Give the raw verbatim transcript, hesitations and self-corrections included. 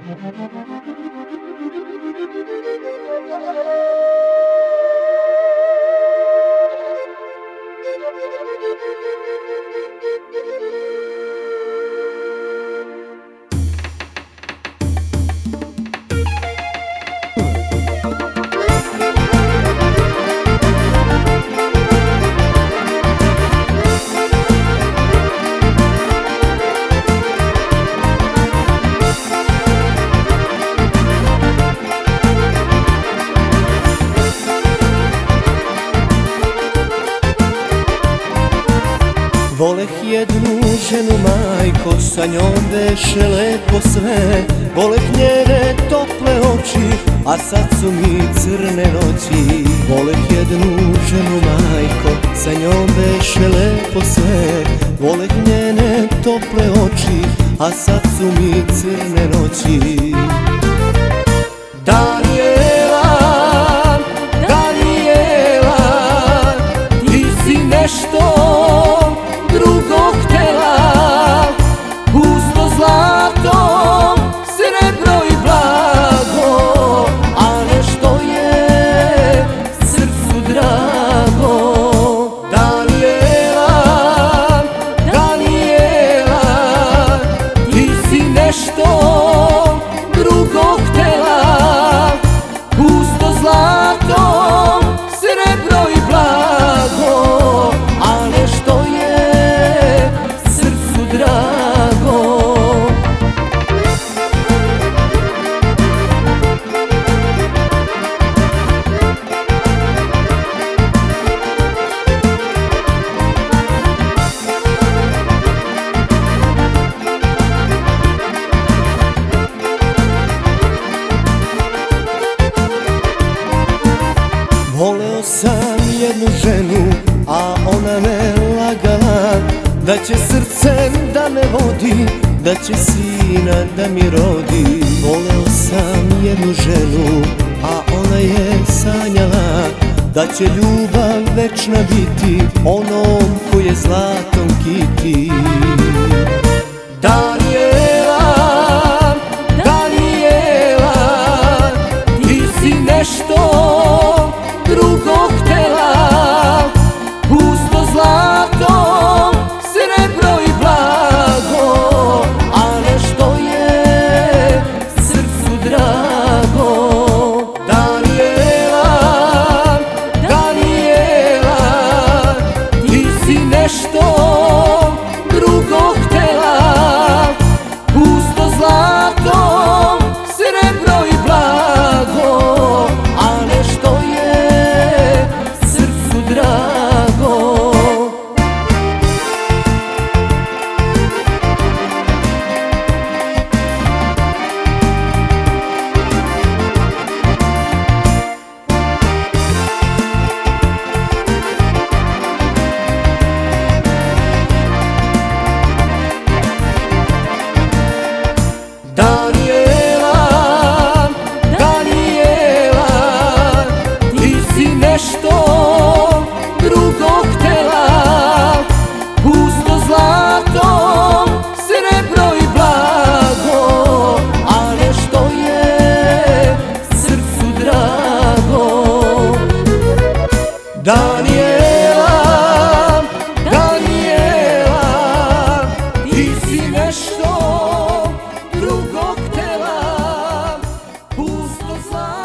Voleh jednu ženu, majko, sa njom beše lepo sve. Voleh njene tople oči, a sad su mi crne noći. Voleh jednu ženu, majko, sa njom beše lepo sve. Voleh njene tople oči, a sad su mi crne noći. Danijela, Danijela, ti si nešto drugo htela, pusto zlato, srebro i blago, a nešto je srcu drago. Danijela, Danijela, ti si nešto drugo htela, pusto zlato, srebro i blago, a nešto je srcu drago. Voleo sam jednu ženu, a ona me lagala, da će srcem da me vodi, da će sina da mi rodi. Voleo sam jednu ženu, a ona je sanjala, da će ljubav večna biti onom ko je zlatom kiti. Danijela, Danijela, ti si nešto drugo htela, pusto zlato, srebro i blago, a nešto je srcu drago. Danijela, Danijela, ti si nešto drugo htela, pusto zlato, srebro i blago, a nešto je srcu drago. Danijela, Danijela, ti si nešto drugo htela, pusto zlato, srebro i blago, a nešto je srcu drago. Danijela, Danijela, ti si nešto drugo htela, pusto zlato.